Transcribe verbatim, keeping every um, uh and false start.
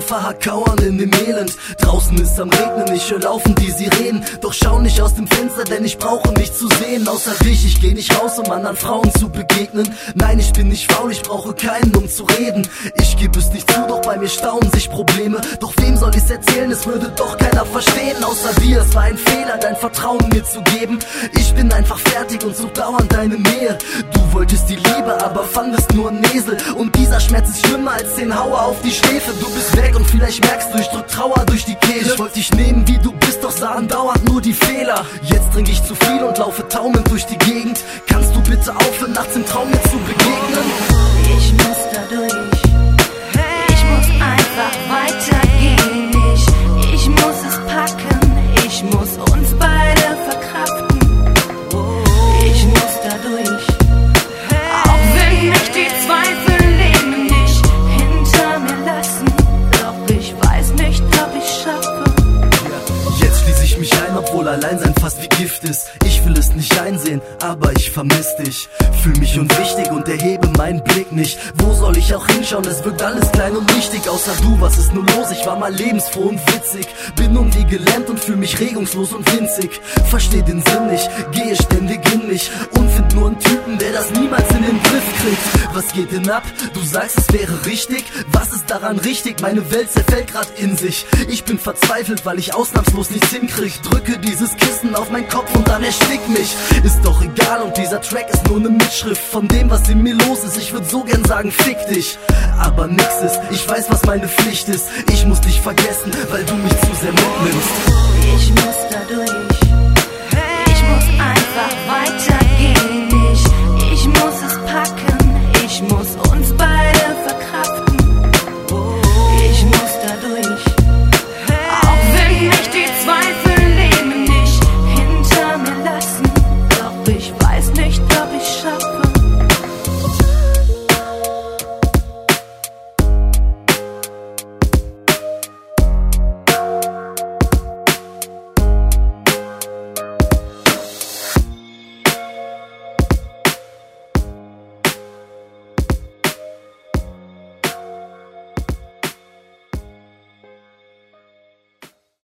verhakt kauern in dem Elend. Draußen ist am Regnen, ich hör laufen die Sirenen. Doch schau nicht aus dem Fenster, denn ich brauche nichts zu sehen. Außer dich, ich geh nicht raus, um anderen Frauen zu begegnen. Nein, ich bin nicht faul, ich brauche keinen, um zu reden. Ich gebe es nicht zu, doch bei mir stauen sich Probleme. Doch wem soll ich's erzählen, es würde doch keiner verstehen. Außer dir, es war ein Fehler, dein Vertrauen mir zu geben. Ich bin einfach fertig und such dauernd deine Nähe. Du wolltest die Liebe, aber fandest nur einen Esel. Und dieser Schmerz ist schlimmer als zehn Hauer auf die Schläfe. Du bist weg und vielleicht merkst du, ich drück Trauer durch die Kehle. Ich wollte dich nehmen, wie du bist, doch sahen dauernd nur die Fehler. Jetzt trinke ich zu viel und laufe taumelnd durch die Gegend. Kannst du bitte aufhören, nachts im Traum mir zu begegnen? Ich muss da durch, ich muss einfach weitergehen. Ich, ich muss es packen, ich muss uns beide verkraften. Ich muss da durch, auch wenn mich die Zweifel leben, nicht hinter mir lassen. Doch ich weiß nicht, ob ich schaffe. Jetzt schließe ich mich ein, obwohl Alleinsein fast wie Gift ist. Ich will es nicht einsehen, aber ich vermiss dich. Fühl mich unwichtig und erhebe meinen Blick nicht. Wo soll ich auch hinschauen, es wirkt alles klein und nichtig. Außer du, was ist nur los? Ich war mal lebensfroh und witzig. Bin irgendwie gelähmt und fühl mich regungslos und winzig. Versteh den Sinn nicht, gehe ständig in mich und find nur einen Typen, der das niemals in den Griff kriegt. Was geht denn ab? Du sagst, es wäre richtig. Was ist daran richtig? Meine Welt zerfällt grad in sich. Ich bin verzweifelt, weil ich ausnahmslos nichts hinkrieg. Drücke dieses Kissen auf meinen Kopf und dann erstick mich. Ist doch egal und dieser Track ist nur eine Mitschrift von dem, was in mir los ist. Ich würd so gern sagen, fick dich, aber nix ist. Ich weiß, was meine Pflicht ist. Ich muss dich vergessen, weil du mich zu sehr mitnimmst. Ich muss da durch.